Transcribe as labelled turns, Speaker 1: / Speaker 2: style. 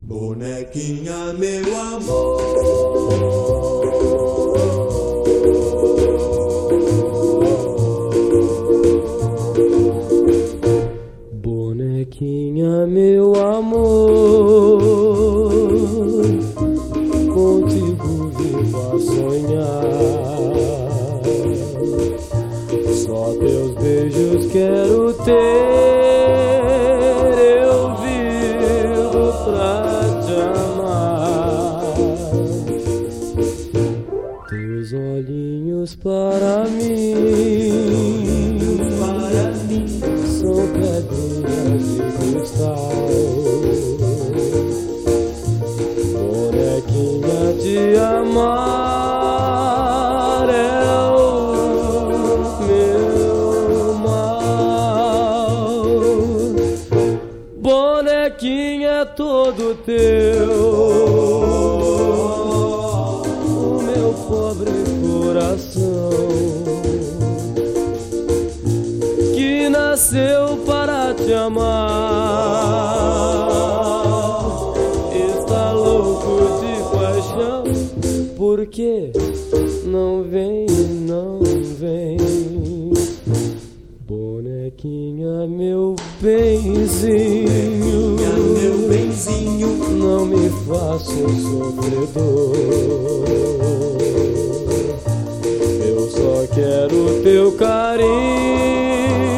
Speaker 1: Bonequinha, meu amor.
Speaker 2: Bonequinha, meu amor, contigo vivo a sonhar. Só teus beijos quero ter, eu vivo pra te amar. Teus olhinhos para mim são pedrinhas de cristal. Bonequinha, te amar é o meu mal. Bonequinha, é todo teu, o meu pobre coração que nasceu para te amar. Está louco de paixão, porque não vem, não vem. Bonequinha, meu benzinho,
Speaker 1: Meu benzinho,
Speaker 2: não me faça sofredor. Eu só quero teu carinho